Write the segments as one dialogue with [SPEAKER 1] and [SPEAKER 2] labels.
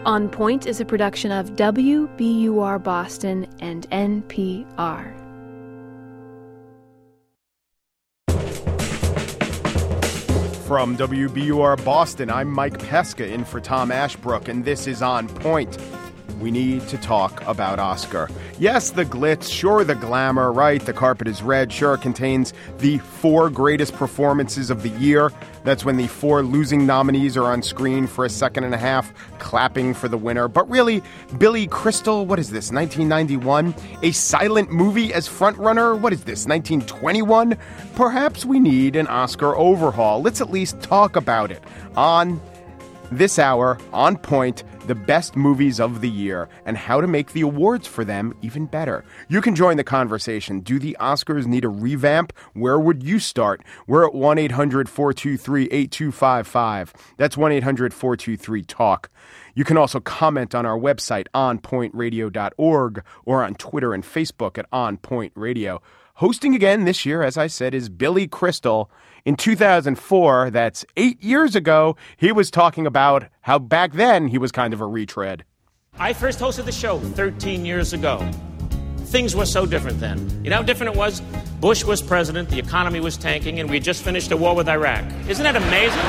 [SPEAKER 1] On Point is a production of WBUR Boston and NPR.
[SPEAKER 2] From WBUR Boston, I'm Mike Pesca in for Tom Ashbrook, and this is On Point. We need to talk about Oscar. Yes, the glitz, sure, the glamour, right? The carpet is red, sure, it contains the 4 greatest performances of the year. That's when the 4 losing nominees are on screen for a second and a half, clapping for the winner. But really, Billy Crystal, what is this, 1991? A silent movie as frontrunner? What is this, 1921? Perhaps we need an Oscar overhaul. Let's at least talk about it. On this hour, On Point, the best movies of the year and how to make the awards for them even better. You can join the conversation. Do the Oscars need a revamp? Where would you start? We're at 1-800-423-8255. That's 1-800-423-TALK. You can also comment on our website, onpointradio.org, or on Twitter and Facebook at On Point Radio. Hosting again this year, as I said, is Billy Crystal. In 2004, that's 8 years ago, he was talking about how back then he was kind of a retread.
[SPEAKER 3] I first hosted the show 13 years ago. Things were so different then. You know how different it was? Bush was president, the economy was tanking, and we had just finished a war with Iraq. Isn't that amazing?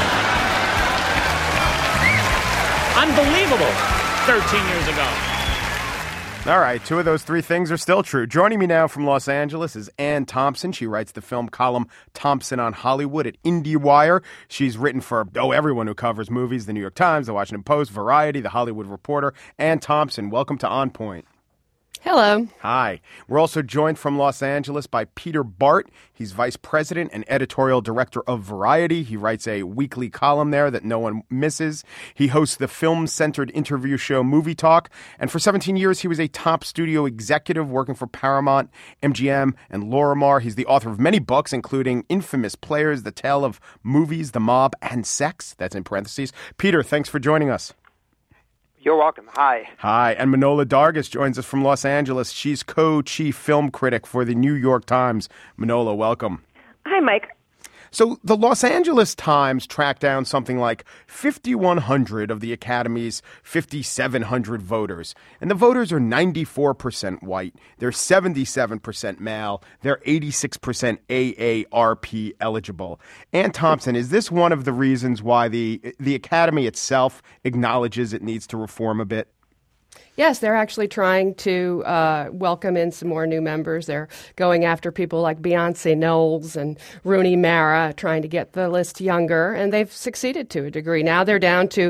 [SPEAKER 3] Unbelievable 13 years ago.
[SPEAKER 2] All right, 2 of those 3 things are still true. Joining me now from Los Angeles is Ann Thompson. She writes the film column Thompson on Hollywood at IndieWire. She's written for, everyone who covers movies, the New York Times, the Washington Post, Variety, the Hollywood Reporter. Ann Thompson, welcome to On Point.
[SPEAKER 4] Hello.
[SPEAKER 2] Hi. We're also joined from Los Angeles by Peter Bart. He's vice president and editorial director of Variety. He writes a weekly column there that no one misses. He hosts the film-centered interview show Movie Talk. And for 17 years, he was a top studio executive working for Paramount, MGM, and Lorimar. He's the author of many books, including Infamous Players, The Tale of Movies, The Mob, and Sex. That's in parentheses. Peter, thanks for joining us.
[SPEAKER 5] You're welcome. Hi.
[SPEAKER 2] Hi. And Manohla Dargis joins us from Los Angeles. She's co-chief film critic for the New York Times. Manohla, welcome.
[SPEAKER 6] Hi, Mike.
[SPEAKER 2] So the Los Angeles Times tracked down something like 5,100 of the Academy's 5,700 voters. And the voters are 94% white. They're 77% male. They're 86% AARP eligible. Ann Thompson, is this one of the reasons why the Academy itself acknowledges it needs to reform a bit?
[SPEAKER 4] Yes, they're actually trying to welcome in some more new members. They're going after people like Beyonce Knowles and Rooney Mara, trying to get the list younger, and they've succeeded to a degree. Now they're down to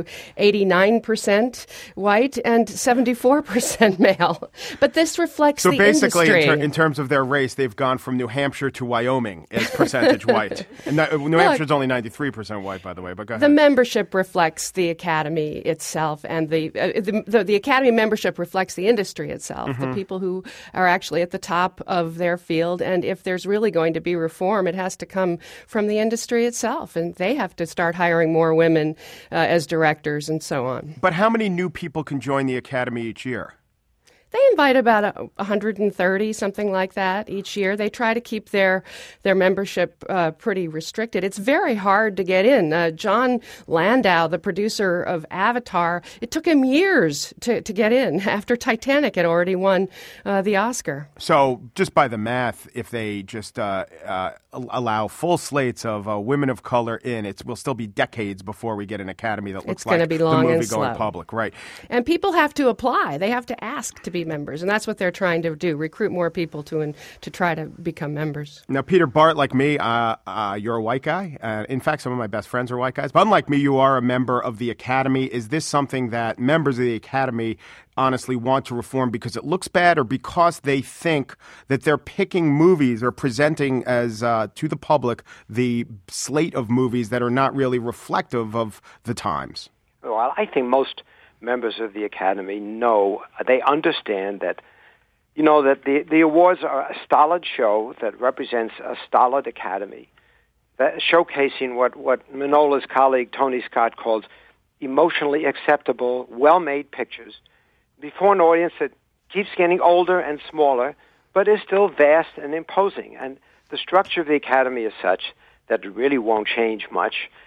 [SPEAKER 4] 89% white and 74% male. But this reflects the industry. So
[SPEAKER 2] basically, in terms of their race, they've gone from New Hampshire to Wyoming as percentage white. And New Hampshire's only 93% white, by the way, but go ahead.
[SPEAKER 4] The membership reflects the Academy itself, and the Academy membership reflects the industry itself, the people who are actually at the top of their field. And if there's really going to be reform, it has to come from the industry itself. And they have to start hiring more women as directors and so on.
[SPEAKER 2] But how many new people can join the Academy each year?
[SPEAKER 4] They invite about 130, something like that, each year. They try to keep their membership pretty restricted. It's very hard to get in. John Landau, the producer of Avatar, it took him years to get in after Titanic had already won the Oscar.
[SPEAKER 2] So just by the math, if they just allow full slates of women of color in, it will still be decades before we get an Academy that looks like the movie going public. Right.
[SPEAKER 4] And people have to apply. They have to ask to be members, and that's what they're trying to do, recruit more people to try to become members.
[SPEAKER 2] Now, Peter Bart, like me, you're a white guy. In fact, some of my best friends are white guys. But unlike me, you are a member of the Academy. Is this something that members of the Academy honestly want to reform because it looks bad, or because they think that they're picking movies or presenting as to the public the slate of movies that are not really reflective of the times?
[SPEAKER 5] Well, I think most members of the Academy they understand that, that the awards are a stolid show that represents a stolid Academy, that showcasing what Manohla's colleague Tony Scott calls emotionally acceptable, well-made pictures before an audience that keeps getting older and smaller, but is still vast and imposing. And the structure of the Academy is such that it really won't change much.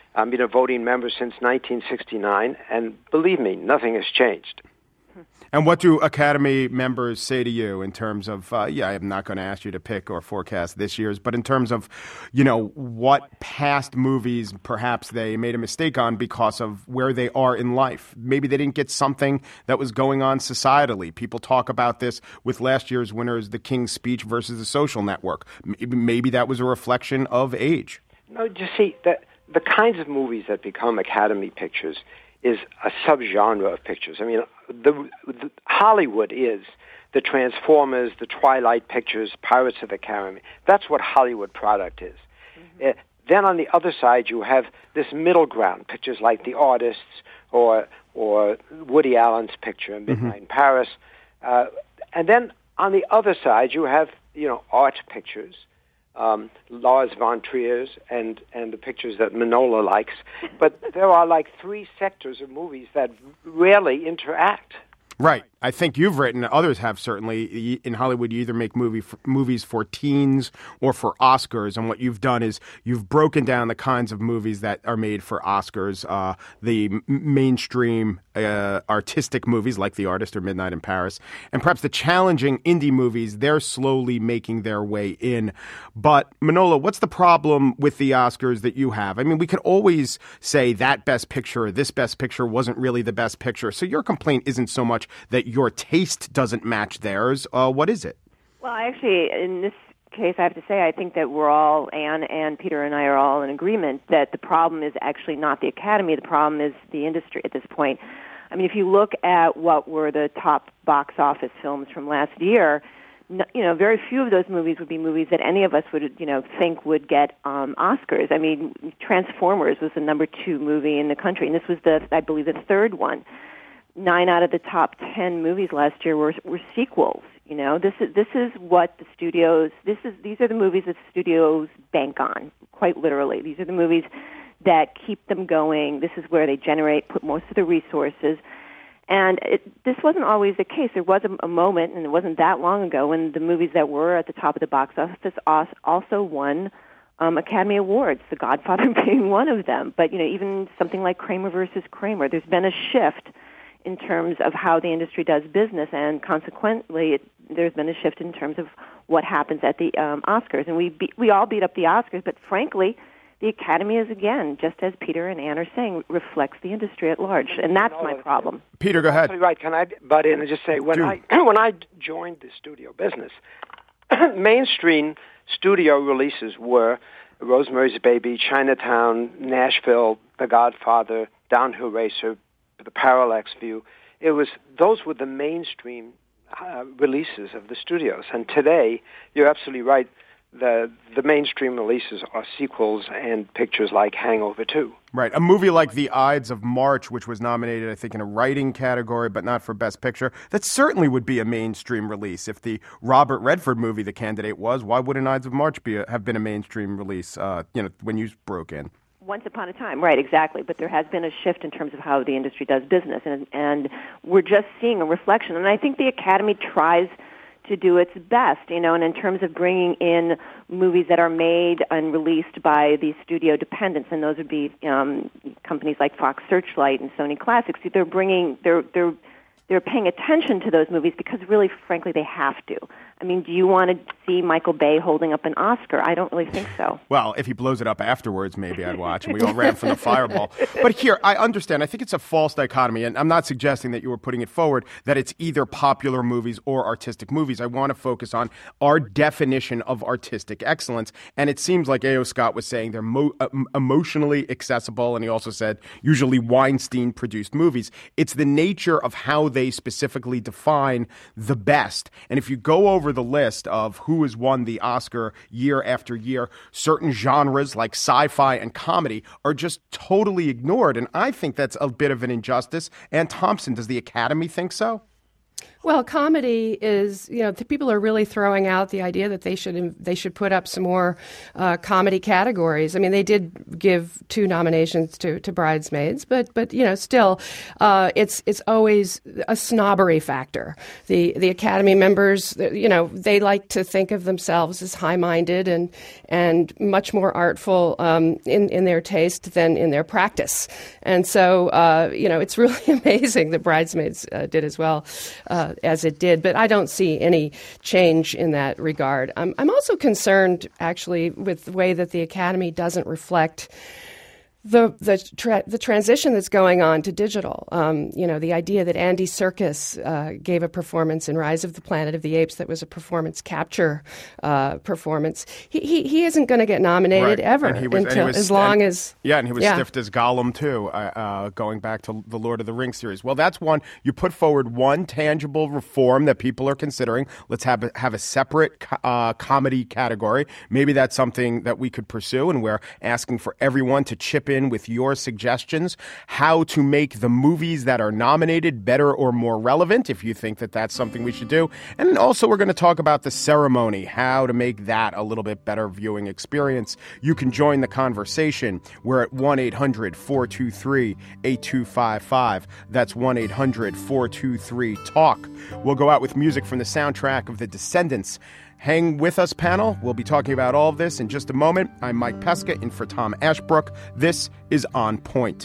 [SPEAKER 5] I've been a voting member since 1969, and believe me, nothing has changed.
[SPEAKER 2] And what do Academy members say to you in terms of, I'm not going to ask you to pick or forecast this year's, but in terms of, what past movies perhaps they made a mistake on because of where they are in life? Maybe they didn't get something that was going on societally. People talk about this with last year's winners, The King's Speech versus The Social Network. Maybe that was a reflection of age.
[SPEAKER 5] No, you see, the kinds of movies that become Academy pictures is a subgenre of pictures. I mean, the Hollywood is the Transformers, the Twilight pictures, Pirates of the Caribbean. That's what Hollywood product is. Mm-hmm. Then on the other side, you have this middle ground, pictures like The Artists or Woody Allen's picture, Midnight in Paris. And then on the other side, you have, art pictures, Lars von Trier's and the pictures that Manola likes. But there are like three sectors of movies that rarely interact.
[SPEAKER 2] Right. I think you've written, others have certainly, in Hollywood, you either make movies for teens or for Oscars. And what you've done is you've broken down the kinds of movies that are made for Oscars, the mainstream artistic movies like The Artist or Midnight in Paris, and perhaps the challenging indie movies, they're slowly making their way in. But Manola, what's the problem with the Oscars that you have? I mean, we could always say that Best Picture or this Best Picture wasn't really the Best Picture. So your complaint isn't so much that your taste doesn't match theirs. What is it?
[SPEAKER 6] Well, actually, in this case, I have to say, I think that we're all, Anne and Peter and I are all in agreement that the problem is actually not the Academy. The problem is the industry at this point. I mean, if you look at what were the top box office films from last year, very few of those movies would be movies that any of us would, think would get Oscars. I mean, Transformers was the number 2 movie in the country, and this was I believe, the third one. 9 out of the top 10 movies last year were sequels. This is what the studios. These are the movies that studios bank on. Quite literally, these are the movies that keep them going. This is where they put most of the resources. And this wasn't always the case. There was a moment, and it wasn't that long ago, when the movies that were at the top of the box office also won Academy Awards, The Godfather being one of them. But even something like Kramer versus Kramer, there's been a shift in terms of how the industry does business, and consequently, there's been a shift in terms of what happens at the Oscars. And we all beat up the Oscars, but frankly, the Academy is, again, just as Peter and Anne are saying, reflects the industry at large, and that's my problem.
[SPEAKER 2] Peter, go ahead.
[SPEAKER 5] Right. Can I butt in and just say, when I joined the studio business, mainstream studio releases were Rosemary's Baby, Chinatown, Nashville, The Godfather, Downhill Racer, The Parallax View. Those were the mainstream releases of the studios. And today, you're absolutely right, the mainstream releases are sequels and pictures like Hangover 2.
[SPEAKER 2] Right. A movie like The Ides of March, which was nominated, I think, in a writing category, but not for Best Picture, that certainly would be a mainstream release. If the Robert Redford movie the candidate was, why wouldn't Ides of March have been a mainstream release, when you broke in?
[SPEAKER 6] Once upon a time, right, exactly. But there has been a shift in terms of how the industry does business, and we're just seeing a reflection. And I think the Academy tries to do its best, and in terms of bringing in movies that are made and released by the studio dependents, and those would be companies like Fox Searchlight and Sony Classics. They're paying attention to those movies because, really, frankly, they have to. I mean, do you want to see Michael Bay holding up an Oscar? I don't really think so.
[SPEAKER 2] Well, if he blows it up afterwards, maybe I'd watch. And we all ran from the fireball. But here, I understand. I think it's a false dichotomy, and I'm not suggesting that you were putting it forward that it's either popular movies or artistic movies. I want to focus on our definition of artistic excellence. And it seems like A.O. Scott was saying they're emotionally accessible, and he also said usually Weinstein-produced movies. It's the nature of how they specifically define the best. And if you go over the list of who has won the Oscar year after year, certain genres like sci-fi and comedy are just totally ignored. And I think that's a bit of an injustice. Ann Thompson, does the Academy think so?
[SPEAKER 4] Well, comedy is, the people are really throwing out the idea that they should put up some more comedy categories. I mean, they did give 2 nominations to Bridesmaids, but still, it's always a snobbery factor. The Academy members, they like to think of themselves as high-minded and much more artful in their taste than in their practice. And so, it's really amazing that Bridesmaids did as well as it did, but I don't see any change in that regard. I'm also concerned, actually, with the way that the Academy doesn't reflect the transition that's going on to digital. The idea that Andy Serkis gave a performance in Rise of the Planet of the Apes that was a performance capture performance. He isn't going to get nominated ever and he was
[SPEAKER 2] stiffed as Gollum too, going back to the Lord of the Rings series. Well, that's one. You put forward one tangible reform that people are considering. Let's have a separate comedy category. Maybe that's something that we could pursue, and we're asking for everyone to chip in with your suggestions, how to make the movies that are nominated better or more relevant, if you think that that's something we should do. And also we're going to talk about the ceremony, how to make that a little bit better viewing experience. You can join the conversation. We're at 1-800-423-8255. That's 1-800-423-TALK. We'll go out with music from the soundtrack of The Descendants. Hang with us, panel. We'll be talking about all of this in just a moment. I'm Mike Pesca, in for Tom Ashbrook. This is On Point.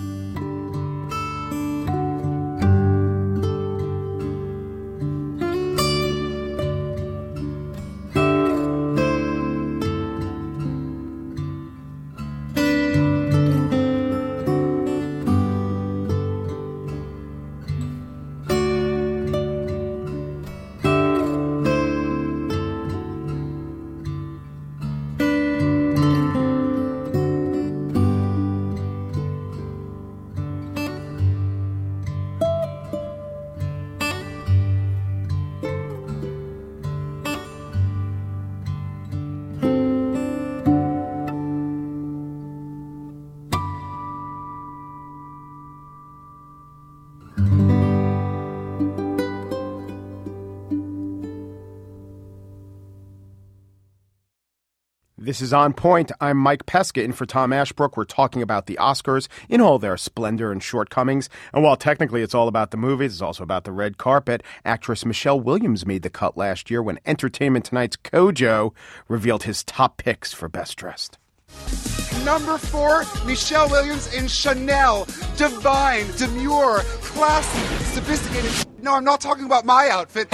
[SPEAKER 2] This is On Point. I'm Mike Pesca, in for Tom Ashbrook. We're talking about the Oscars in all their splendor and shortcomings. And while technically it's all about the movies, it's also about the red carpet. Actress Michelle Williams made the cut last year when Entertainment Tonight's Kojo revealed his top picks for Best Dressed.
[SPEAKER 7] Number 4, Michelle Williams in Chanel. Divine, demure, classy, sophisticated. No, I'm not talking about my outfit.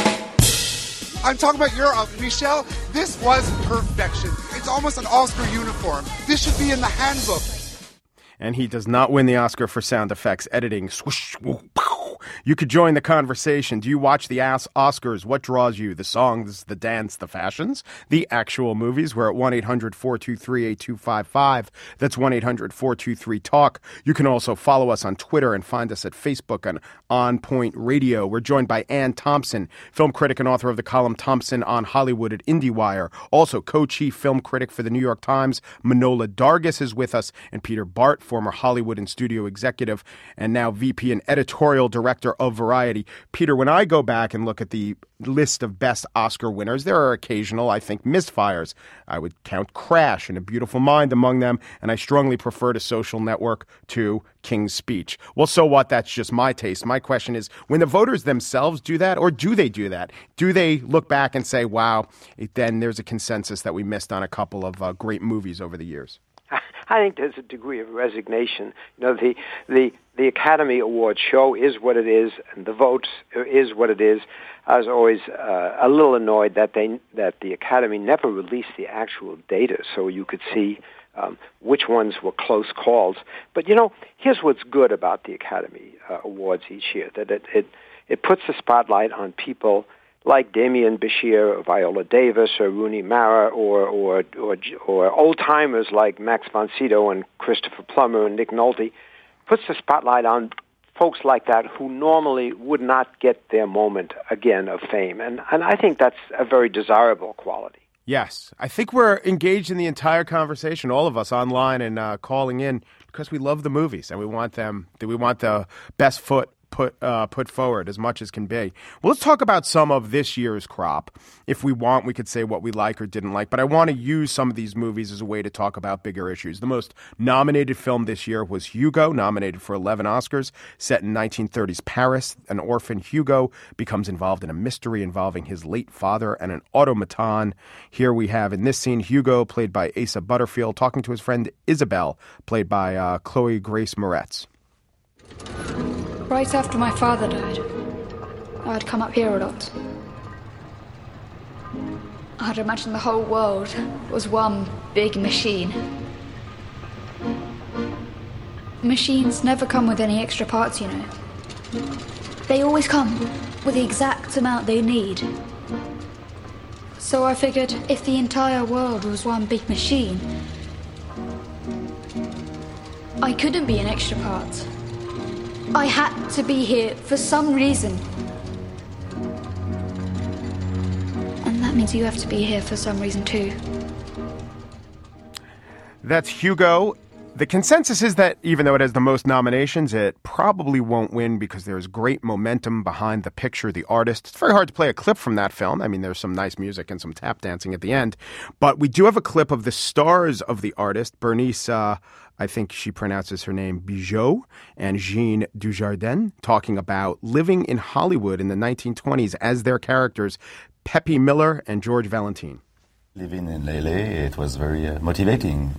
[SPEAKER 7] I'm talking about your outfit, Michelle. This was perfection. It's almost an Oscar uniform. This should be in the handbook.
[SPEAKER 2] And he does not win the Oscar for sound effects editing. Swoosh, whoop, pow. You could join the conversation. Do you watch the Oscars? What draws you? The songs, the dance, the fashions, the actual movies? We're at 1-800-423-8255. That's 1-800-423-TALK. You can also follow us on Twitter and find us at Facebook on Point Radio. We're joined by Ann Thompson, film critic and author of the column Thompson on Hollywood at IndieWire. Also co-chief film critic for the New York Times, Manohla Dargis, is with us, and Peter Bart, former Hollywood and studio executive, and now VP and editorial director of Variety. Peter, when I go back and look at the list of best Oscar winners, there are occasional, I think, misfires. I would count Crash and A Beautiful Mind among them, and I strongly prefer to Social Network to King's Speech. Well, so what? That's just my taste. My question is, when the voters themselves do that, or do they do that? Do they look back and say, wow, then there's a consensus that we missed on a couple of great movies over the years?
[SPEAKER 5] I think there's a degree of resignation. The Academy Awards show is what it is, and the votes is what it is. I was always a little annoyed that the Academy never released the actual data, so you could see which ones were close calls. But here's what's good about the Academy Awards each year: that it puts the spotlight on people like Damian Bashir or Viola Davis or Rooney Mara or old-timers like Max von Sydow and Christopher Plummer and Nick Nolte, puts the spotlight on folks like that who normally would not get their moment again of fame. And I think that's a very desirable quality.
[SPEAKER 2] Yes. I think we're engaged in the entire conversation, all of us online and calling in, because we love the movies and we want the best foot put forward as much as can be. Well, let's talk about some of this year's crop. If we want, we could say what we like or didn't like, but I want to use some of these movies as a way to talk about bigger issues. The most nominated film this year was Hugo, nominated for 11 Oscars. Set in 1930s Paris, an orphan Hugo becomes involved in a mystery involving his late father and an automaton. Here we have in this scene Hugo, played by Asa Butterfield, talking to his friend Isabel, played by Chloe Grace Moretz.
[SPEAKER 8] Right after my father died, I'd come up here a lot. I'd imagine the whole world was one big machine. Machines never come with any extra parts, you know. They always come with the exact amount they need. So I figured if the entire world was one big machine, I couldn't be an extra part. I had to be here for some reason. And that means you have to be here for some reason too.
[SPEAKER 2] That's Hugo. The consensus is that even though it has the most nominations, it probably won't win because there's great momentum behind the picture, the artist. It's very hard to play a clip from that film. I mean, there's some nice music and some tap dancing at the end. But we do have a clip of the stars of the artist, Bernice, I think she pronounces her name Bijot, and Jean Dujardin, talking about living in Hollywood in the 1920s as their characters, Pepe Miller and George Valentine.
[SPEAKER 9] Living in LA, it was very motivating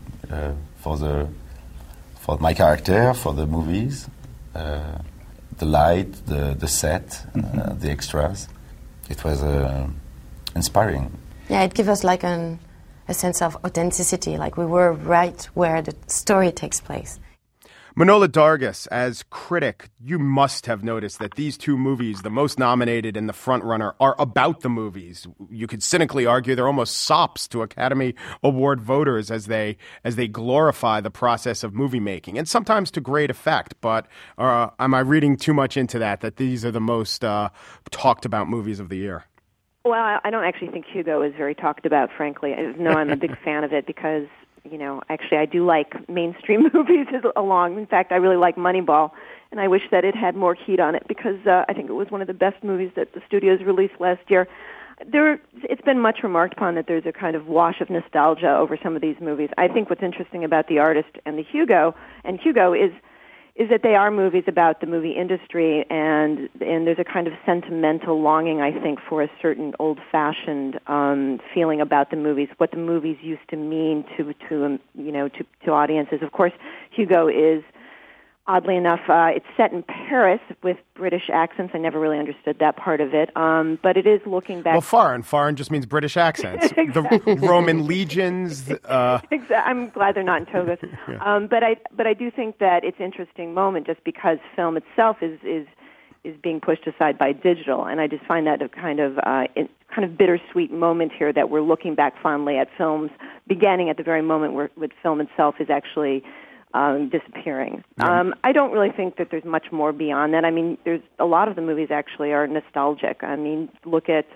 [SPEAKER 9] for my character, for the movies, the light, the set, the extras. It was inspiring.
[SPEAKER 10] Yeah, it gave us like a sense of authenticity, like we were right where the story takes place.
[SPEAKER 2] Manohla Dargis, as critic, you must have noticed that these two movies, the most nominated and the frontrunner, are about the movies. You could cynically argue they're almost sops to Academy Award voters as they glorify the process of movie making, and sometimes to great effect. But am I reading too much into that these are the most talked about movies of the year?
[SPEAKER 6] Well, I don't actually think Hugo is very talked about, frankly. No, I'm a big fan of it because, you know, actually I do like mainstream movies along. In fact, I really like Moneyball, and I wish that it had more heat on it because I think it was one of the best movies that the studios released last year. It's been much remarked upon that there's a kind of wash of nostalgia over some of these movies. I think what's interesting about The Artist and Hugo is that they are movies about the movie industry, and there's a kind of sentimental longing, I think, for a certain old-fashioned feeling about the movies, what the movies used to mean to audiences. Of course, Hugo is, oddly enough, it's set in Paris with British accents. I never really understood that part of it, but it is looking back.
[SPEAKER 2] Well, foreign just means British accents.
[SPEAKER 6] Exactly.
[SPEAKER 2] The Roman legions.
[SPEAKER 6] Exactly. I'm glad they're not in togas. Yeah. But I do think that it's an interesting moment just because film itself is being pushed aside by digital, and I just find that a kind of bittersweet moment here that we're looking back fondly at films beginning at the very moment where film itself is actually disappearing. Yeah. I don't really think that there's much more beyond that. I mean, there's a lot of the movies actually are nostalgic. I mean, look at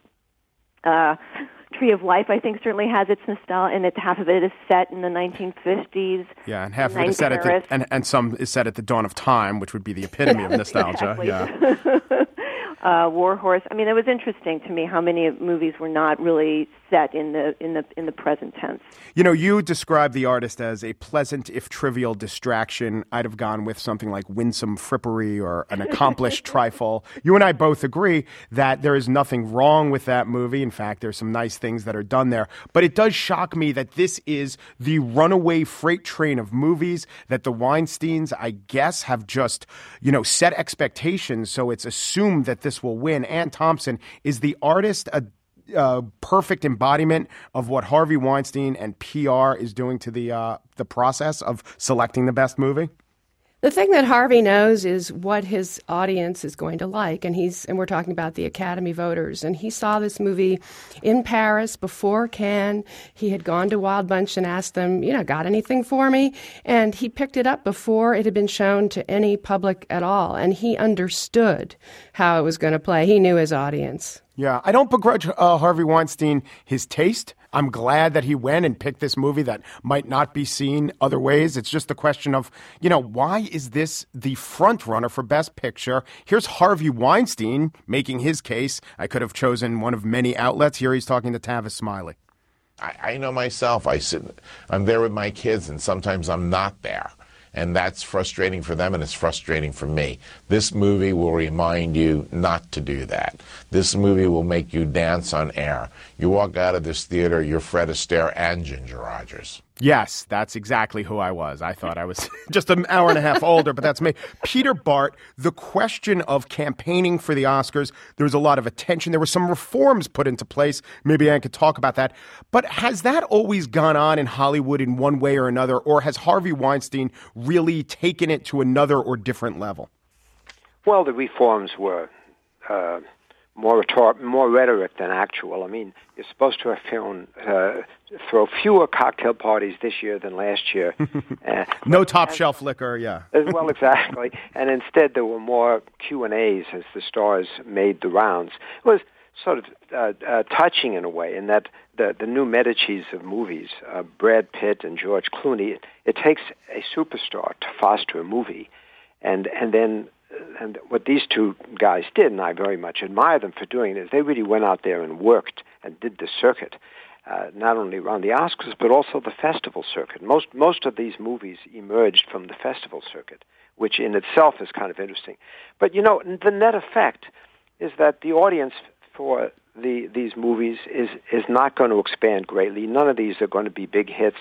[SPEAKER 6] Tree of Life, I think, certainly has its nostalgia, and half of it is set in the 1950s.
[SPEAKER 2] Yeah, and half of it is set and some is set at the dawn of time, which would be the epitome of nostalgia.
[SPEAKER 6] Exactly.
[SPEAKER 2] Yeah.
[SPEAKER 6] War Horse. I mean, it was interesting to me how many movies were not really set in the present tense.
[SPEAKER 2] You know, you describe The Artist as a pleasant, if trivial, distraction. I'd have gone with something like winsome frippery or an accomplished trifle. You and I both agree that there is nothing wrong with that movie. In fact, there's some nice things that are done there. But it does shock me that this is the runaway freight train of movies that the Weinsteins, I guess, have just, set expectations. So it's assumed that this will win. Ann Thompson, is The Artist a perfect embodiment of what Harvey Weinstein and PR is doing to the process of selecting the best movie?
[SPEAKER 4] The thing that Harvey knows is what his audience is going to like, and we're talking about the Academy voters. And he saw this movie in Paris before Cannes. He had gone to Wild Bunch and asked them, got anything for me? And he picked it up before it had been shown to any public at all, and he understood how it was going to play. He knew his audience.
[SPEAKER 2] Yeah, I don't begrudge Harvey Weinstein his taste. I'm glad that he went and picked this movie that might not be seen other ways. It's just a question of, why is this the front runner for Best Picture? Here's Harvey Weinstein making his case. I could have chosen one of many outlets. Here he's talking to Tavis Smiley.
[SPEAKER 11] I know myself. I'm there with my kids, and sometimes I'm not there. And that's frustrating for them, and it's frustrating for me. This movie will remind you not to do that. This movie will make you dance on air. You walk out of this theater, you're Fred Astaire and Ginger Rogers.
[SPEAKER 2] Yes, that's exactly who I was. I thought I was just an hour and a half older, but that's me. Peter Bart, the question of campaigning for the Oscars, there was a lot of attention. There were some reforms put into place. Maybe I could talk about that. But has that always gone on in Hollywood in one way or another, or has Harvey Weinstein really taken it to another or different level?
[SPEAKER 5] Well, the reforms were more rhetoric than actual. I mean, you're supposed to have throw fewer cocktail parties this year than last year.
[SPEAKER 2] No top shelf liquor, yeah.
[SPEAKER 5] Well, exactly. And instead, there were more Q&As as the stars made the rounds. It was sort of touching in a way, in that the new Medicis of movies, Brad Pitt and George Clooney, it takes a superstar to foster a movie, and what these two guys did, and I very much admire them for doing it, is they really went out there and worked and did the circuit, not only around the Oscars, but also the festival circuit. Most of these movies emerged from the festival circuit, which in itself is kind of interesting. But, the net effect is that the audience for these movies is not going to expand greatly. None of these are going to be big hits.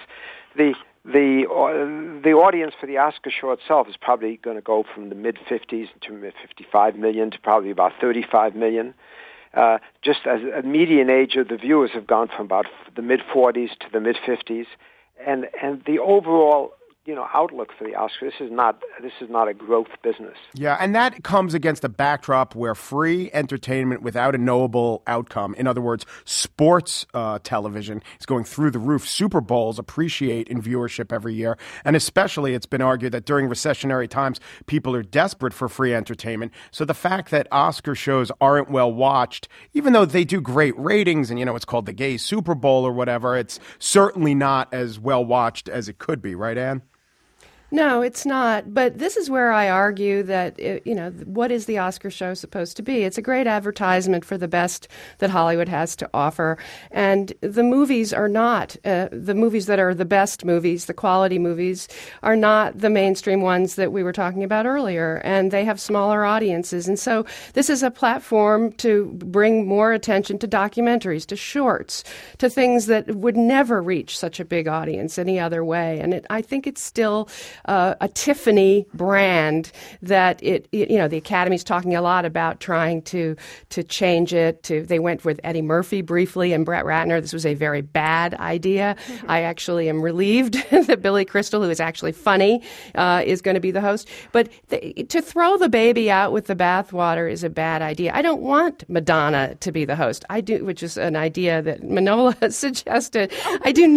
[SPEAKER 5] The audience for the Oscar show itself is probably going to go from the mid-50s to 55 million to probably about 35 million. Just as a median age of the viewers have gone from about the mid-40s to the mid-50s, and the overall outlook for the Oscars, this is not a growth business.
[SPEAKER 2] Yeah, and that comes against a backdrop where free entertainment without a knowable outcome, in other words, sports television, is going through the roof. Super Bowls appreciate in viewership every year, and especially it's been argued that during recessionary times, people are desperate for free entertainment. So the fact that Oscar shows aren't well watched, even though they do great ratings, and it's called the gay Super Bowl or whatever, it's certainly not as well watched as it could be, right, Ann?
[SPEAKER 4] No, it's not. But this is where I argue that, what is the Oscar show supposed to be? It's a great advertisement for the best that Hollywood has to offer. And the movies are not, the movies that are the best movies, the quality movies, are not the mainstream ones that we were talking about earlier. And they have smaller audiences. And so this is a platform to bring more attention to documentaries, to shorts, to things that would never reach such a big audience any other way. And I think it's still a Tiffany brand that the Academy's talking a lot about trying to change it. They went with Eddie Murphy briefly and Brett Ratner. This was a very bad idea. Mm-hmm. I actually am relieved that Billy Crystal, who is actually funny, is going to be the host. But to throw the baby out with the bathwater is a bad idea. I don't want Madonna to be the host. I do, which is an idea that Manola suggested. I do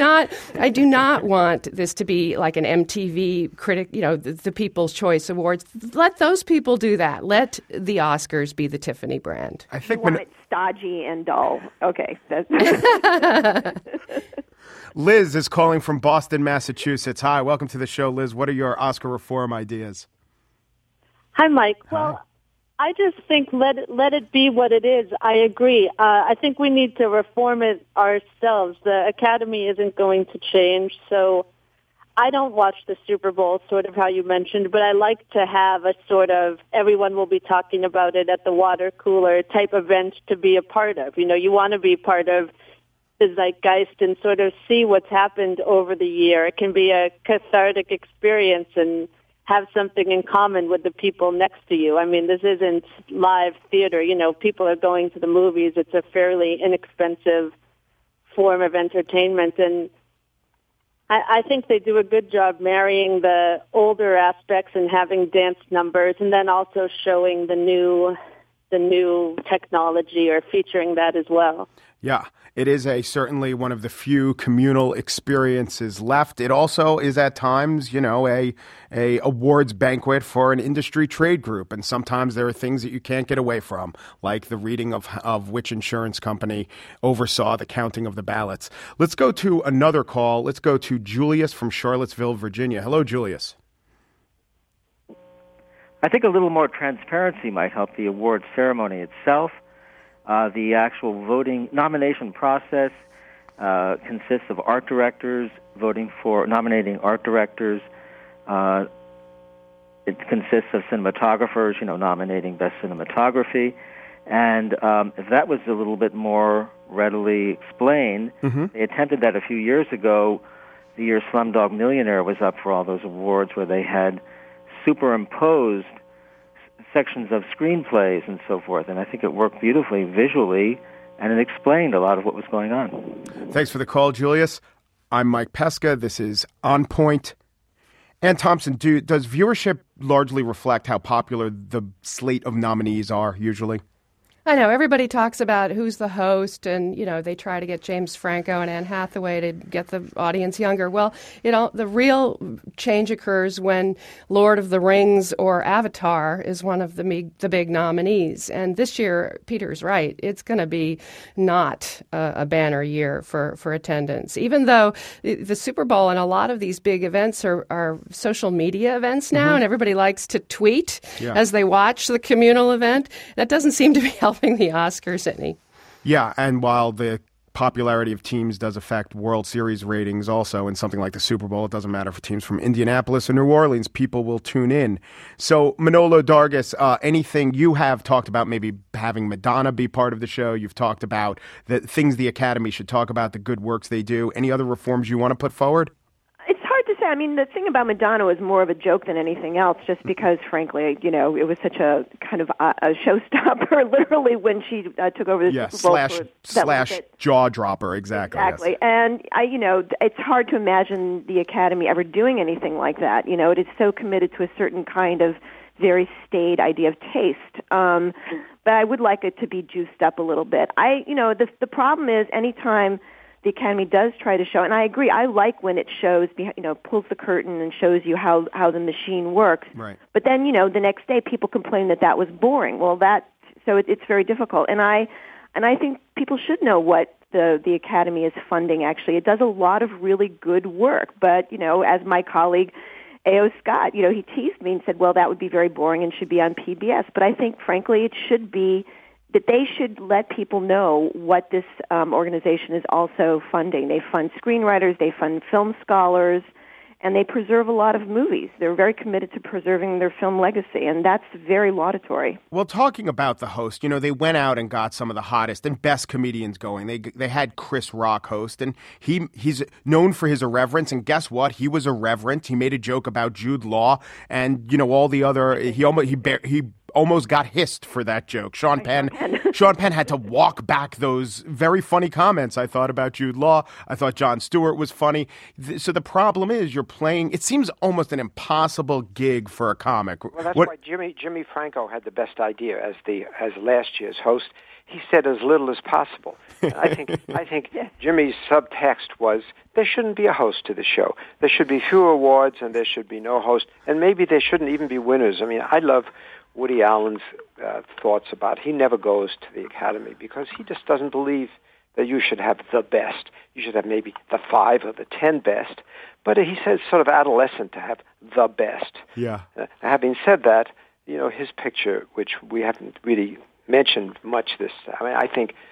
[SPEAKER 4] not want this to be like an MTV critic, the People's Choice Awards. Let those people do that. Let the Oscars be the Tiffany brand.
[SPEAKER 6] I think when it's stodgy and dull. Okay.
[SPEAKER 2] Liz is calling from Boston, Massachusetts. Hi, welcome to the show, Liz. What are your Oscar reform ideas?
[SPEAKER 12] Hi, Mike. Well, I just think let it be what it is. I agree. I think we need to reform it ourselves. The Academy isn't going to change, so I don't watch the Super Bowl, sort of how you mentioned, but I like to have a sort of everyone will be talking about it at the water cooler type event to be a part of. You want to be part of the zeitgeist and sort of see what's happened over the year. It can be a cathartic experience and have something in common with the people next to you. I mean, this isn't live theater. People are going to the movies. It's a fairly inexpensive form of entertainment, and I think they do a good job marrying the older aspects and having dance numbers, and then also showing the the new technology or featuring that as well.
[SPEAKER 2] Yeah, it is certainly one of the few communal experiences left. It also is at times, a awards banquet for an industry trade group, and sometimes there are things that you can't get away from, like the reading of which insurance company oversaw the counting of the ballots. Let's go to another call. Let's go to Julius from Charlottesville, Virginia. Hello, Julius.
[SPEAKER 13] I think a little more transparency might help the award ceremony itself. The actual nomination process consists of art directors nominating art directors. It consists of cinematographers, nominating best cinematography. And if that was a little bit more readily explained, they attempted that a few years ago, the year Slumdog Millionaire was up for all those awards, where they had superimposed sections of screenplays and so forth, and I think it worked beautifully visually, and it explained a lot of what was going on.
[SPEAKER 2] Thanks for the call, Julius. I'm Mike Pesca. This is On Point. Ann Thompson, does viewership largely reflect how popular the slate of nominees are usually?
[SPEAKER 4] I know everybody talks about who's the host, and they try to get James Franco and Anne Hathaway to get the audience younger. Well, the real change occurs when Lord of the Rings or Avatar is one of the big nominees. And this year, Peter's right; it's going to be not a banner year for attendance. Even though the Super Bowl and a lot of these big events are social media events now, and everybody likes to tweet as they watch the communal event, that doesn't seem to be helping the Oscars any.
[SPEAKER 2] Yeah, and while the popularity of teams does affect World Series ratings also in something like the Super Bowl, it doesn't matter for teams from Indianapolis or New Orleans, people will tune in. So Manolo Dargis, anything you have talked about, maybe having Madonna be part of the show, you've talked about the things the Academy should talk about, the good works they do. Any other reforms you want to put forward?
[SPEAKER 6] It's hard to say. I mean, the thing about Madonna was more of a joke than anything else, just because, frankly, it was such a kind of a showstopper, literally, when she took over the Super Bowl.
[SPEAKER 2] Slash jaw dropper, exactly.
[SPEAKER 6] Exactly.
[SPEAKER 2] Yes.
[SPEAKER 6] And, it's hard to imagine the Academy ever doing anything like that. It is so committed to a certain kind of very staid idea of taste. But I would like it to be juiced up a little bit. The problem is anytime the Academy does try to show, and I agree, I like when it shows, pulls the curtain and shows you how the machine works.
[SPEAKER 2] Right.
[SPEAKER 6] But then, the next day people complain that was boring. Well, it's very difficult. And I think people should know what the Academy is funding, actually. It does a lot of really good work. But, as my colleague A.O. Scott, he teased me and said, well, that would be very boring and should be on PBS. But I think, frankly, it should be that they should let people know what this organization is also funding. They fund screenwriters, they fund film scholars, and they preserve a lot of movies. They're very committed to preserving their film legacy, and that's very laudatory.
[SPEAKER 2] Well, talking about the host, they went out and got some of the hottest and best comedians going. They had Chris Rock host, and he's known for his irreverence, and guess what? He was irreverent. He made a joke about Jude Law, and, all the other, he almost got hissed for that joke. Sean Penn had to walk back those very funny comments, I thought, about Jude Law. I thought Jon Stewart was funny. So the problem is you're playing, it seems almost an impossible gig for a comic.
[SPEAKER 5] Well, that's why Jimmy Franco had the best idea as last year's host. He said as little as possible. I think Jimmy's subtext was there shouldn't be a host to the show. There should be fewer awards and there should be no host. And maybe there shouldn't even be winners. I mean, I love Woody Allen's thoughts about he never goes to the Academy because he just doesn't believe that you should have the best. You should have maybe the 5 or the 10 best. But he says sort of adolescent to have the best.
[SPEAKER 2] Yeah.
[SPEAKER 5] Having said that, his picture, which we haven't really mentioned much this, I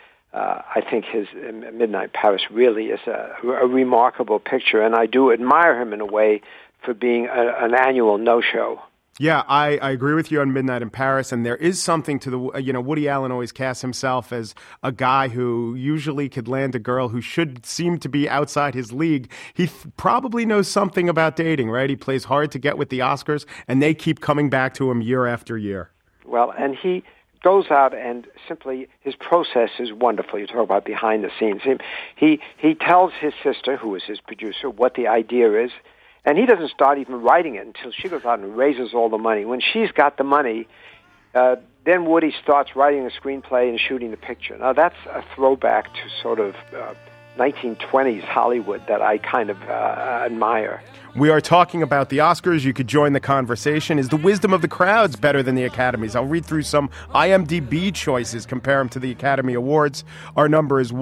[SPEAKER 5] think his Midnight Paris really is a remarkable picture, and I do admire him in a way for being an annual no-show.
[SPEAKER 2] Yeah, I agree with you on Midnight in Paris, and there is something to the, Woody Allen always casts himself as a guy who usually could land a girl who should seem to be outside his league. He probably knows something about dating, right? He plays hard to get with the Oscars, and they keep coming back to him year after year.
[SPEAKER 5] Well, and he goes out and simply, his process is wonderful. You talk about behind the scenes. He tells his sister, who is his producer, what the idea is, and he doesn't start even writing it until she goes out and raises all the money. When she's got the money, Then Woody starts writing a screenplay and shooting the picture. Now, that's a throwback to sort of 1920s Hollywood that I kind of admire.
[SPEAKER 2] We are talking about the Oscars. You could join the conversation. Is the wisdom of the crowds better than the Academies? I'll read through some IMDb choices, compare them to the Academy Awards. Our number is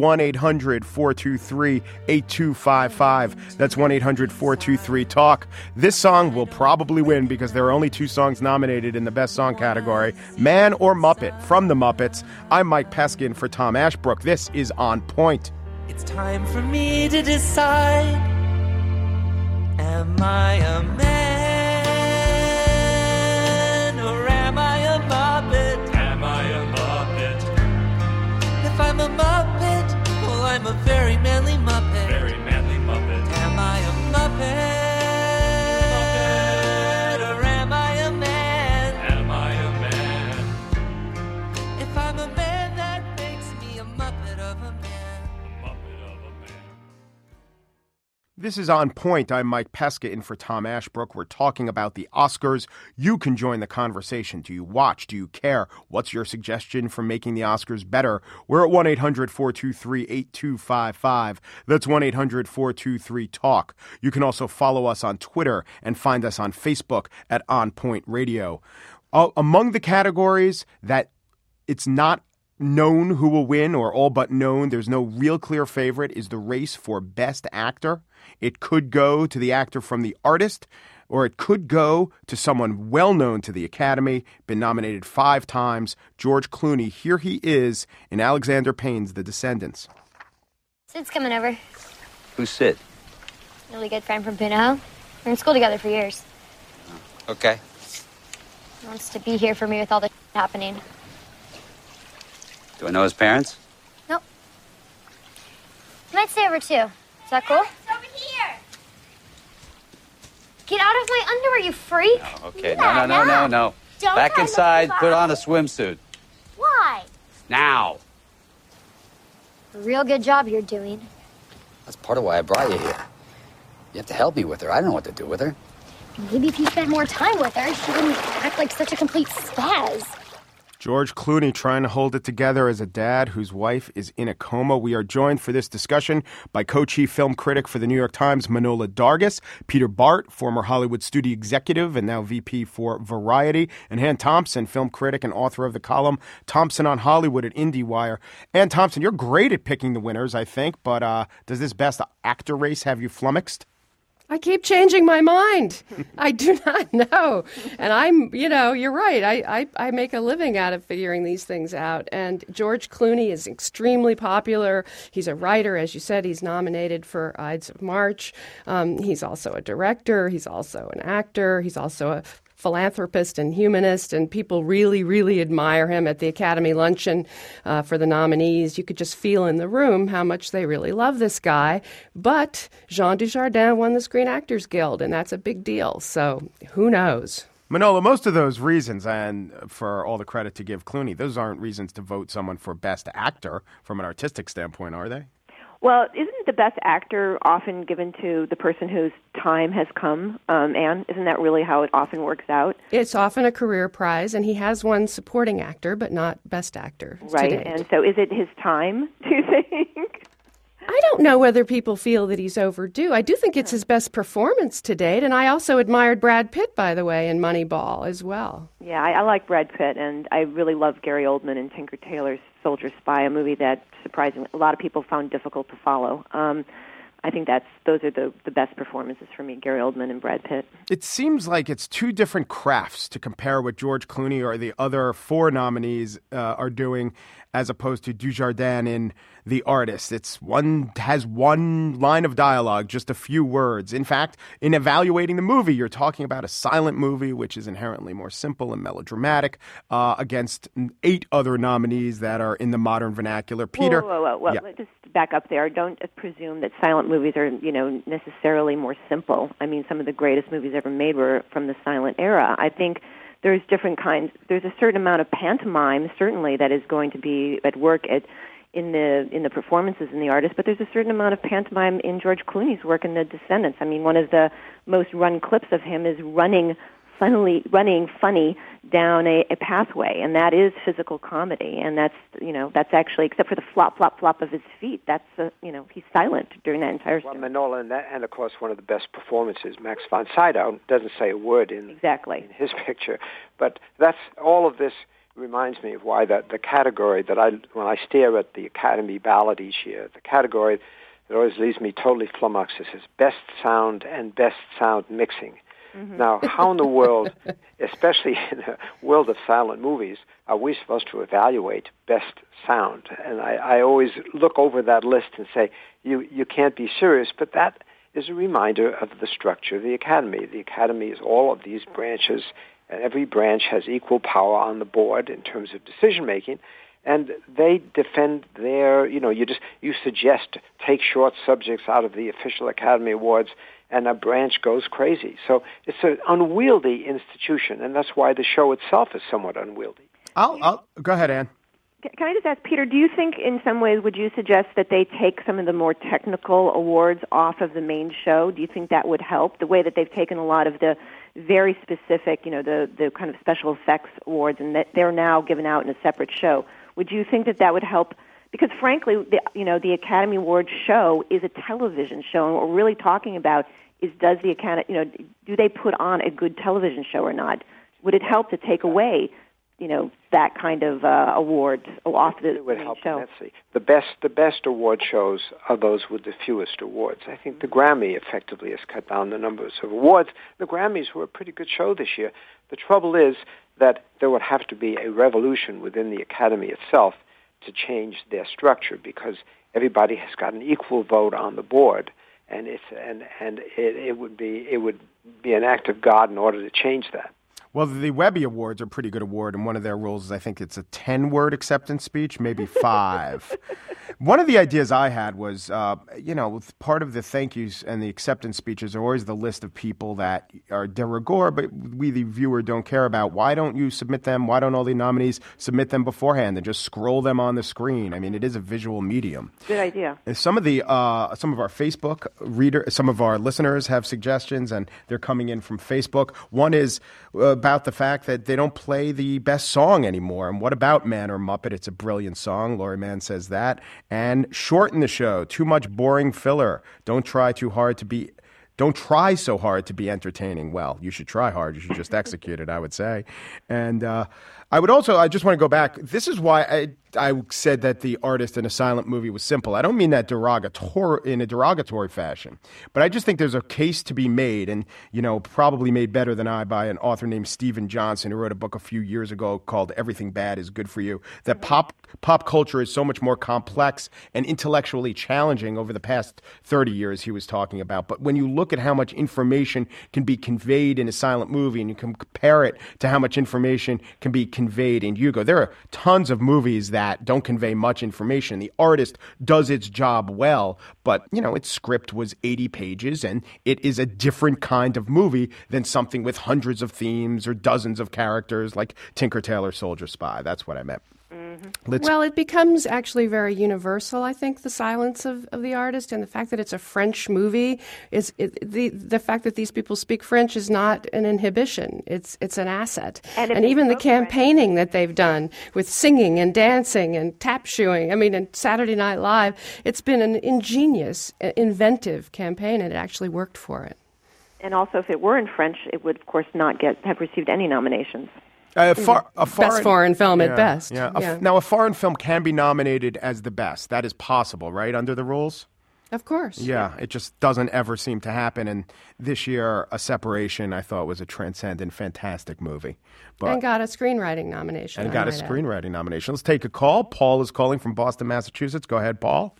[SPEAKER 2] 1-800-423-8255. That's 1-800-423-TALK. This song will probably win because there are only 2 songs nominated in the Best Song category, Man or Muppet from the Muppets. I'm Mike Peskin for Tom Ashbrook. This is On Point.
[SPEAKER 14] It's time for me to decide. Am I a man or am I a Muppet? Am I a Muppet? If I'm a Muppet, well, I'm a very manly Muppet. Very manly Muppet. Am I a Muppet? Or am I a man? Am I a man? If I'm a man, that makes me a Muppet of a man.
[SPEAKER 2] This is On Point. I'm Mike Pesca in for Tom Ashbrook. We're talking about the Oscars. You can join the conversation. Do you watch? Do you care? What's your suggestion for making the Oscars better? We're at 1-800-423-8255. That's 1-800-423-TALK. You can also follow us on Twitter and find us on Facebook at On Point Radio. Among the categories that it's not known who will win, or all but known, there's no real clear favorite, is the race for Best Actor. It could go to the actor from The Artist, or it could go to someone well known to the Academy, been nominated 5 times, George Clooney. Here he is in Alexander Payne's The Descendants.
[SPEAKER 15] Sid's coming over.
[SPEAKER 16] Who's Sid?
[SPEAKER 15] Really good friend from Punahou. We're in school together for years.
[SPEAKER 16] Okay.
[SPEAKER 15] He wants to be here for me with all the happening.
[SPEAKER 16] Do I know his parents?
[SPEAKER 15] Nope. He might stay over too. Is that cool?
[SPEAKER 17] It's over here.
[SPEAKER 15] Get out of my underwear, you freak!
[SPEAKER 16] Oh, okay, no.
[SPEAKER 15] Don't
[SPEAKER 16] Back
[SPEAKER 15] try
[SPEAKER 16] inside,
[SPEAKER 15] to
[SPEAKER 16] put on a swimsuit.
[SPEAKER 15] Why?
[SPEAKER 16] Now.
[SPEAKER 15] A real good job you're doing.
[SPEAKER 16] That's part of why I brought you here. You have to help me with her. I don't know what to do with her.
[SPEAKER 15] Maybe if you spent more time with her, she wouldn't act like such a complete spaz.
[SPEAKER 2] George Clooney trying to hold it together as a dad whose wife is in a coma. We are joined for this discussion by co-chief film critic for the New York Times, Manohla Dargis, Peter Bart, former Hollywood studio executive and now VP for Variety, and Han Thompson, film critic and author of the column Thompson on Hollywood at IndieWire. And Thompson, you're great at picking the winners, I think, but does this Best Actor race have you flummoxed?
[SPEAKER 4] I keep changing my mind. I do not know. And you're right. I make a living out of figuring these things out. And George Clooney is extremely popular. He's a writer. As you said, he's nominated for Ides of March. He's also a director. He's also an actor. He's also a philanthropist and humanist, and people really, really admire him at the Academy luncheon for the nominees. You could just feel in the room how much they really love this guy. But Jean Dujardin won the Screen Actors Guild, and that's a big deal. So who knows?
[SPEAKER 2] Manohla, most of those reasons, and for all the credit to give Clooney, those aren't reasons to vote someone for Best Actor from an artistic standpoint, are they?
[SPEAKER 6] Well, isn't the Best Actor often given to the person whose time has come, Anne? Isn't that really how it often works out?
[SPEAKER 4] It's often a career prize, and he has won Supporting Actor, but not Best Actor.
[SPEAKER 6] Right, and so is it his time, do you think?
[SPEAKER 4] I don't know whether people feel that he's overdue. I do think it's his best performance to date, and I also admired Brad Pitt, by the way, in Moneyball as well.
[SPEAKER 6] Yeah, I like Brad Pitt, and I really love Gary Oldman in Tinker Tailor's Soldier Spy, a movie that surprisingly a lot of people found difficult to follow. I think those are the best performances for me, Gary Oldman and Brad Pitt.
[SPEAKER 2] It seems like it's two different crafts to compare what George Clooney or the other 4 nominees are doing as opposed to Dujardin in The Artist. Has one line of dialogue, just a few words. In fact, in evaluating the movie, you're talking about a silent movie, which is inherently more simple and melodramatic, against 8 other nominees that are in the modern vernacular. Peter?
[SPEAKER 6] Whoa.
[SPEAKER 2] Yeah.
[SPEAKER 6] Just back up there. Don't presume that silent movies are, necessarily more simple. I mean, some of the greatest movies ever made were from the silent era. I think there's different kinds. There's a certain amount of pantomime, certainly, that is going to be at work in the performances in The Artist, but there's a certain amount of pantomime in George Clooney's work in The Descendants. I mean, one of the most run clips of him is running running funny down a pathway, and that is physical comedy. And that's actually, except for the flop, flop, flop of his feet, he's silent during that entire story.
[SPEAKER 5] Well, Manola, and of course one of the best performances, Max von Sydow, doesn't say a word in his picture, but that's all of this. Reminds me of why the category that when I stare at the Academy ballot each year, the category that always leaves me totally flummoxed is best sound and best sound mixing. Mm-hmm. Now, how in the world, especially in the world of silent movies, are we supposed to evaluate best sound? And I always look over that list and say, you can't be serious, but that is a reminder of the structure of the Academy. The Academy is all of these branches, and every branch has equal power on the board in terms of decision-making, and they defend their, you suggest take short subjects out of the official Academy Awards, and a branch goes crazy. So it's an unwieldy institution, and that's why the show itself is somewhat unwieldy.
[SPEAKER 2] I'll go ahead, Ann.
[SPEAKER 6] Can I just ask, Peter, do you think in some ways, would you suggest that they take some of the more technical awards off of the main show? Do you think that would help? The way that they've taken a lot of the very specific, the kind of special effects awards, and that they're now given out in a separate show. Would you think that would help? Because frankly, the Academy Awards show is a television show, and what we're really talking about is does the Academy, do they put on a good television show or not? Would it help to take away that kind of award off the
[SPEAKER 5] would help
[SPEAKER 6] show?
[SPEAKER 5] Immensely. The best award shows are those with the fewest awards. I think the Grammy effectively has cut down the numbers of awards. The Grammys were a pretty good show this year. The trouble is that there would have to be a revolution within the Academy itself to change their structure, because everybody has got an equal vote on the board, and it would be an act of God in order to change that.
[SPEAKER 2] Well, the Webby Awards are a pretty good award, and one of their rules is I think it's a 10-word acceptance speech, maybe 5. One of the ideas I had was, part of the thank yous and the acceptance speeches are always the list of people that are de rigueur, but we, the viewer, don't care about. Why don't you submit them? Why don't all the nominees submit them beforehand and just scroll them on the screen? I mean, it is a visual medium.
[SPEAKER 6] Good idea.
[SPEAKER 2] And some of our Facebook some of our listeners have suggestions, and they're coming in from Facebook. One is about the fact that they don't play the best song anymore. And what about Man or Muppet? It's a brilliant song. Laurie Mann says that. And shorten the show. Too much boring filler. Don't try so hard to be entertaining. Well, you should try hard. You should just execute it, I would say. And I just want to go back. This is why I said that The Artist in a silent movie was simple. I don't mean that in a derogatory fashion, but I just think there's a case to be made, and probably made better than I by an author named Stephen Johnson, who wrote a book a few years ago called Everything Bad is Good for You. That pop culture is so much more complex and intellectually challenging over the past 30 years he was talking about. But when you look at how much information can be conveyed in a silent movie, and you can compare it to how much information can be conveyed in Hugo, there are tons of movies that don't convey much information. The Artist does its job well, but its script was 80 pages, and it is a different kind of movie than something with hundreds of themes or dozens of characters like Tinker Tailor Soldier Spy. That's what I meant.
[SPEAKER 4] Well, it becomes actually very universal, I think, the silence of The Artist, and the fact that it's a French movie, the fact that these people speak French is not an inhibition. It's an asset. And even the campaigning that they've done with singing and dancing and tap shoeing, and Saturday Night Live, it's been an ingenious, inventive campaign, and it actually worked for it.
[SPEAKER 6] And also, if it were in French, it would, of course, not have received any nominations.
[SPEAKER 4] Best foreign film at best.
[SPEAKER 2] Now, a foreign film can be nominated as the best. That is possible, right, under the rules?
[SPEAKER 4] Of course.
[SPEAKER 2] Yeah, it just doesn't ever seem to happen. And this year, A Separation, I thought, was a transcendent, fantastic movie.
[SPEAKER 4] And got a screenwriting nomination.
[SPEAKER 2] Let's take a call. Paul is calling from Boston, Massachusetts. Go ahead, Paul.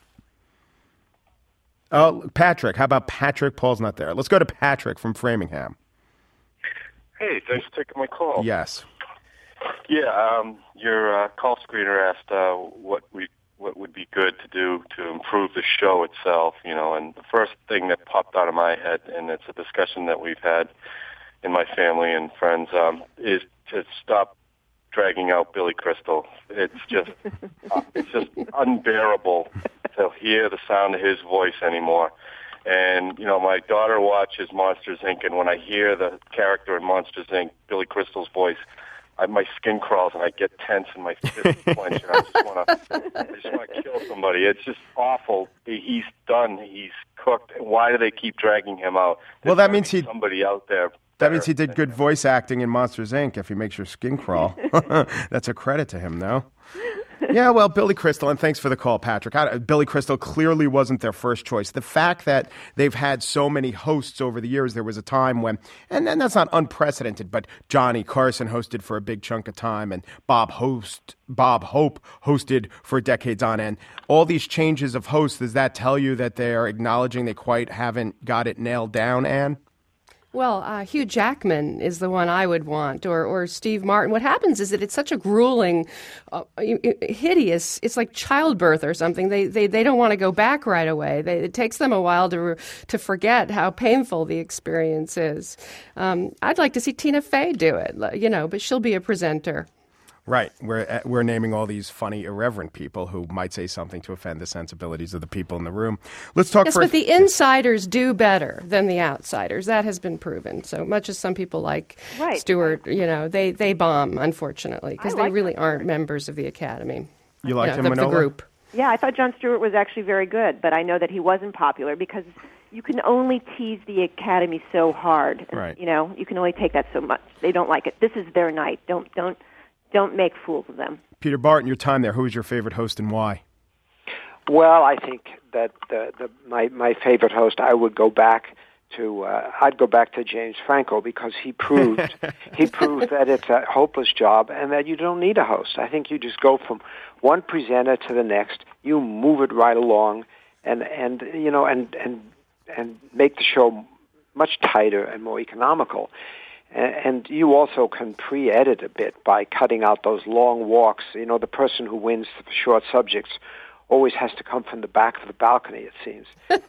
[SPEAKER 2] Oh, Patrick. How about Patrick? Paul's not there. Let's go to Patrick from Framingham.
[SPEAKER 17] Hey, thanks for taking my call.
[SPEAKER 2] Yes.
[SPEAKER 17] Yeah, your call screener asked what would be good to do to improve the show itself, and the first thing that popped out of my head, and it's a discussion that we've had in my family and friends, is to stop dragging out Billy Crystal. It's just unbearable to hear the sound of his voice anymore. And, my daughter watches Monsters, Inc., and when I hear the character in Monsters, Inc., Billy Crystal's voice, my skin crawls and I get tense and my fists clench and I just want to kill somebody. It's just awful. He's done. He's cooked. Why do they keep dragging him out?
[SPEAKER 2] Well, that means
[SPEAKER 17] somebody out there.
[SPEAKER 2] That means he did good voice acting in Monsters, Inc., if he makes your skin crawl. That's a credit to him, no? Yeah, well, Billy Crystal, and thanks for the call, Patrick. Billy Crystal clearly wasn't their first choice. The fact that they've had so many hosts over the years, there was a time when, and that's not unprecedented, but Johnny Carson hosted for a big chunk of time, and Bob Hope hosted for decades on end. All these changes of hosts, does that tell you that they're acknowledging they quite haven't got it nailed down, Ann?
[SPEAKER 4] Well, Hugh Jackman is the one I would want, or Steve Martin. What happens is that it's such a grueling, hideous. It's like childbirth or something. They don't want to go back right away. It takes them a while to forget how painful the experience is. I'd like to see Tina Fey do it, but she'll be a presenter.
[SPEAKER 2] Right. We're naming all these funny, irreverent people who might say something to offend the sensibilities of the people in the room. Let's talk
[SPEAKER 4] but the insiders do better than the outsiders. That has been proven. So much as some people like Stewart, they bomb, unfortunately, because they really aren't members of the Academy.
[SPEAKER 2] You liked him,
[SPEAKER 4] the
[SPEAKER 2] Manola?
[SPEAKER 4] group.
[SPEAKER 6] Yeah, I thought Jon Stewart was actually very good, but I know that he wasn't popular because you can only tease the Academy so hard.
[SPEAKER 2] Right.
[SPEAKER 6] You can only take that so much. They don't like it. This is their night. Don't make fools of them.
[SPEAKER 2] Peter Barton, your time there. Who was your favorite host and why?
[SPEAKER 5] Well, I think that my favorite host, I would go back to I'd go back to James Franco because he proved that it's a hopeless job and that you don't need a host. I think you just go from one presenter to the next. You move it right along, and make the show much tighter and more economical. And you also can pre-edit a bit by cutting out those long walks. The person who wins for short subjects always has to come from the back of the balcony, it seems.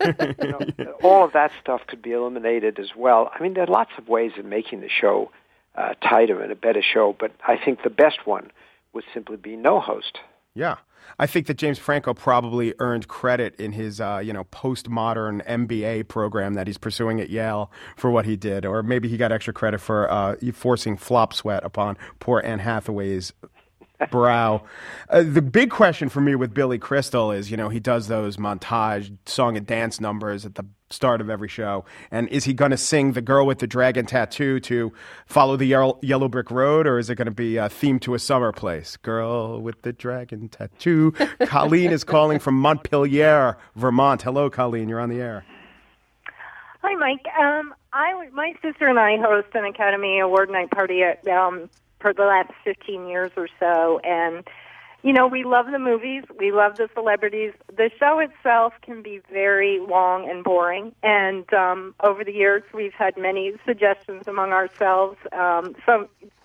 [SPEAKER 5] All of that stuff could be eliminated as well. I mean, there are lots of ways of making the show tighter and a better show, but I think the best one would simply be no host.
[SPEAKER 2] Yeah. I think that James Franco probably earned credit in his, postmodern MBA program that he's pursuing at Yale for what he did. Or maybe he got extra credit for forcing flop sweat upon poor Anne Hathaway's brow. The big question for me with Billy Crystal is, he does those montage song and dance numbers at the start of every show. And is he going to sing The Girl with the Dragon Tattoo to Follow the Yellow Brick Road, or is it going to be themed to a summer place? Girl with the Dragon Tattoo. Colleen is calling from Montpelier, Vermont. Hello, Colleen. You're on the air.
[SPEAKER 18] Hi, Mike. My sister and I host an Academy Award night party for the last 15 years or so, and we love the movies, we love the celebrities. The show itself can be very long and boring, and over the years we've had many suggestions among ourselves. Some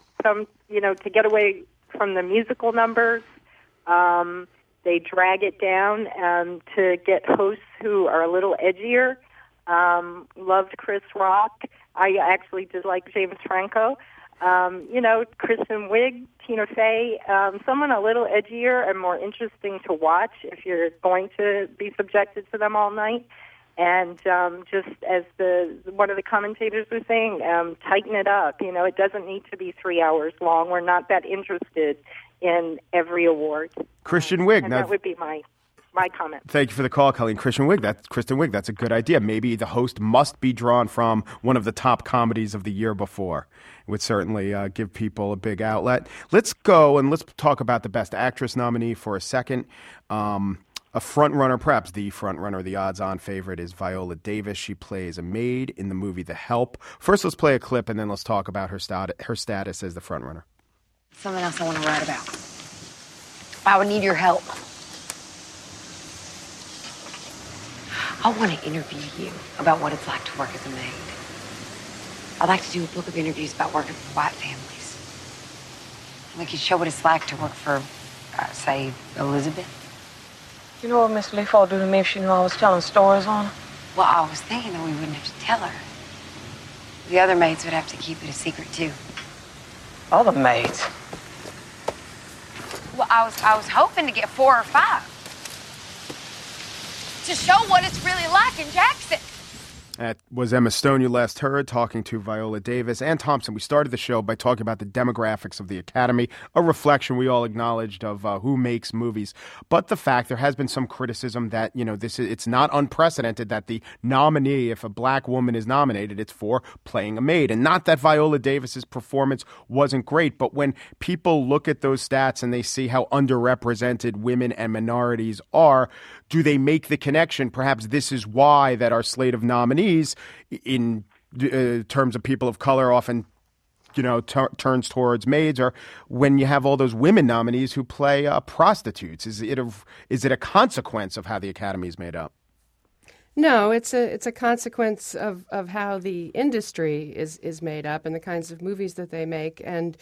[SPEAKER 18] to get away from the musical numbers, they drag it down to get hosts who are a little edgier. Loved Chris Rock. I actually did like James Franco. Kristen Wiig, Tina Fey, someone a little edgier and more interesting to watch if you're going to be subjected to them all night. And just as one of the commentators was saying, tighten it up. It doesn't need to be 3 hours long. We're not that interested in every award.
[SPEAKER 2] Kristen Wiig.
[SPEAKER 18] And that would be my comment.
[SPEAKER 2] Thank you for the call, Colleen. Kristen Wiig, that's a good idea. Maybe the host must be drawn from one of the top comedies of the year before. It would certainly give people a big outlet. Let's go and let's talk about the Best Actress nominee for a second. A front-runner, perhaps the front-runner, the odds-on favorite is Viola Davis. She plays a maid in the movie The Help. First, let's play a clip, and then let's talk about her status as the front-runner.
[SPEAKER 19] Something else I want to write about. I would need your help. I want to interview you about what it's like to work as a maid. I'd like to do a book of interviews about working for white families. We could show what it's like to work for, say, Elizabeth.
[SPEAKER 20] You know what Miss Leaf would do to me if she knew I was telling stories on her?
[SPEAKER 19] Well, I was thinking that we wouldn't have to tell her. The other maids would have to keep it a secret, too.
[SPEAKER 20] Other maids?
[SPEAKER 19] Well, I was hoping to get 4 or 5. To show what it's really like in Jackson.
[SPEAKER 2] That was Emma Stone you last heard talking to Viola Davis and Thompson. We started the show by talking about the demographics of the Academy, a reflection we all acknowledged of who makes movies. But the fact there has been some criticism that, it's not unprecedented that the nominee, if a black woman is nominated, it's for playing a maid. And not that Viola Davis's performance wasn't great, but when people look at those stats and they see how underrepresented women and minorities are, do they make the connection? Perhaps this is why that our slate of nominees in terms of people of color often, turns towards maids, or when you have all those women nominees who play prostitutes. Is it a consequence of how the Academy is made up?
[SPEAKER 4] No, it's a consequence of how the industry is made up and the kinds of movies that they make. And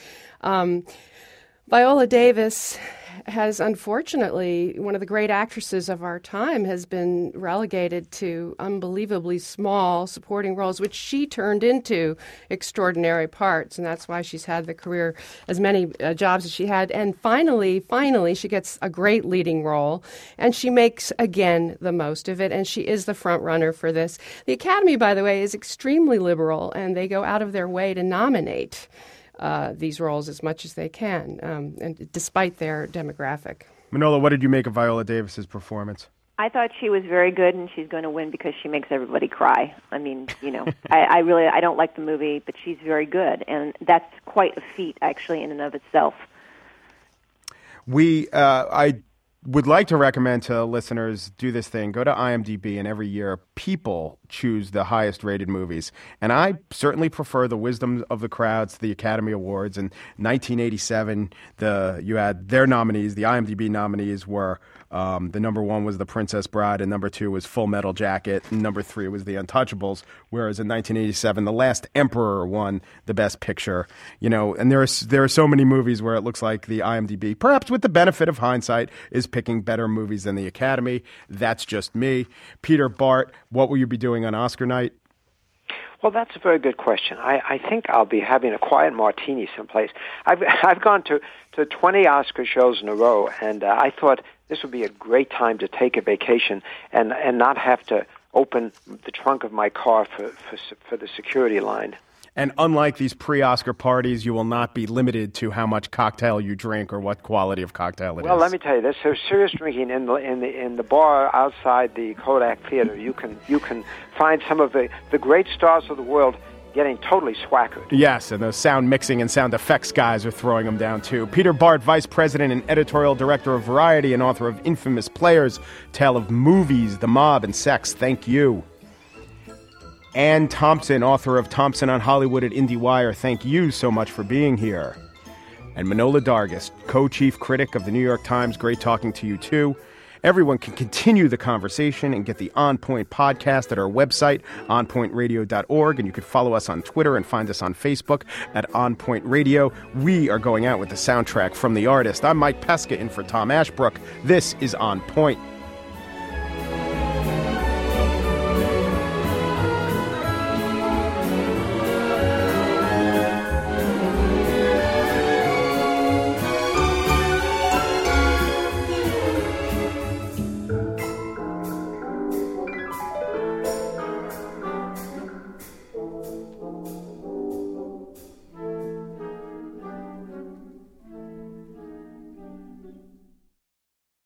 [SPEAKER 4] Viola Davis has, unfortunately, one of the great actresses of our time, has been relegated to unbelievably small supporting roles, which she turned into extraordinary parts, and that's why she's had the career, as many jobs as she had. And finally, she gets a great leading role, and she makes, again, the most of it, and she is the front runner for this. The Academy, by the way, is extremely liberal, and they go out of their way to nominate these roles as much as they can, and despite their demographic.
[SPEAKER 2] Manohla, what did you make of Viola Davis's performance?
[SPEAKER 6] I thought she was very good, and she's going to win because she makes everybody cry. I mean, I don't like the movie, but she's very good, and that's quite a feat, actually, in and of itself.
[SPEAKER 2] I would like to recommend to listeners do this thing. Go to IMDb, and every year people choose the highest rated movies. And I certainly prefer the wisdom of the crowds to the Academy Awards. In 1987, you had their nominees. The IMDb nominees were the number one was The Princess Bride, and number two was Full Metal Jacket, and number three was The Untouchables. Whereas in 1987, The Last Emperor won the Best Picture. And there are so many movies where it looks like the IMDb, perhaps with the benefit of hindsight, is picking better movies than the Academy. That's just me. Peter Bart, what will you be doing on Oscar night?
[SPEAKER 5] Well, that's a very good question. I think I'll be having a quiet martini someplace. I've gone to 20 Oscar shows in a row, and I thought this would be a great time to take a vacation and not have to open the trunk of my car for the security line.
[SPEAKER 2] And unlike these pre-Oscar parties, you will not be limited to how much cocktail you drink or what quality of cocktail it is.
[SPEAKER 5] Well, let me tell you, there's serious drinking in the bar outside the Kodak Theater. You can find some of the great stars of the world getting totally swackered.
[SPEAKER 2] Yes, and those sound mixing and sound effects guys are throwing them down too. Peter Bart, Vice President and Editorial Director of Variety and author of Infamous Players, Tale of Movies, The Mob, and Sex. Thank you. Ann Thompson, author of Thompson on Hollywood at IndieWire, thank you so much for being here. And Manohla Dargis, co-chief critic of the New York Times, great talking to you too. Everyone can continue the conversation and get the On Point podcast at our website, onpointradio.org, and you can follow us on Twitter and find us on Facebook at On Point Radio. We are going out with the soundtrack from The Artist. I'm Mike Pesca in for Tom Ashbrook. This is On Point.